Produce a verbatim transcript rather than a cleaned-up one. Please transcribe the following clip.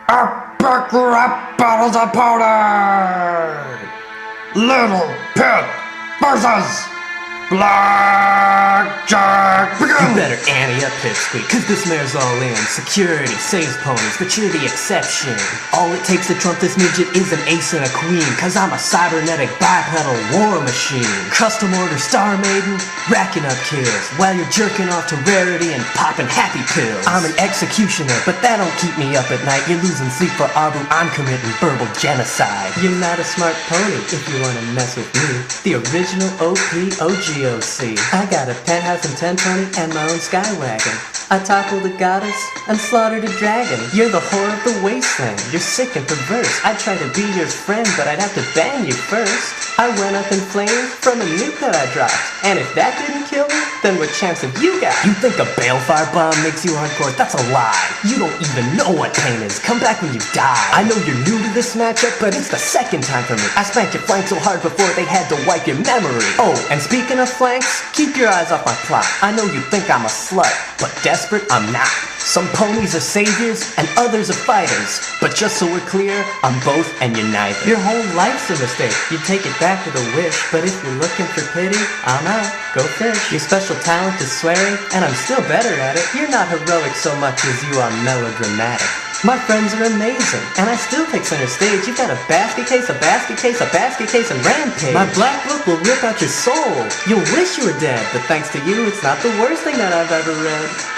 Epic rap battles opponent! Little Pit versus Blackjack! Begin! You better ante up, Pipsqueak, cause this mare's all in. Security, saves ponies, but you're the exception. All it takes to trump this midget is an ace and a queen, cause I'm a cybernetic bipedal war machine. Custom order Star Maiden, racking up kills, while you're jerking off to Rarity and popping happy pills. I'm an executioner, but that don't keep me up at night. You're losing sleep for Abu, I'm committing verbal genocide. You're not a smart pony if you wanna mess with me. The original O P O G O C. I got a penthouse and ten pony and my own skywagon. I toppled a goddess and slaughtered a dragon. You're the whore of the wasteland. You're sick and perverse. I'd try to be your friend, but I'd have to bang you first. I went up in flames from a nuke that I dropped. And if that didn't kill me, then what chance have you got? You think a balefire bomb makes you hardcore? That's a lie. You don't even know what pain is. Come back when you die. I know you're new to this matchup, but it's the second time for me. I spanked your flank so hard before they had to wipe your memory. Oh, and speaking of flanks, keep your eyes off my plot. I know you think I'm a slut, but desperate I'm not. Some ponies are saviors and others are fighters, but just so we're clear, I'm both and you're neither. Your whole life's a mistake. You take it back with a wish, but if you're looking for pity, I'm out. Go fish. Your special talent is swearing, and I'm still better at it. You're not heroic so much as you are melodramatic. My friends are amazing, and I still take center stage. You've got a basket case, a basket case, a basket case, and rampage. My black book will rip out your soul. You'll wish you were dead, but thanks to you, it's not the worst thing that I've ever read.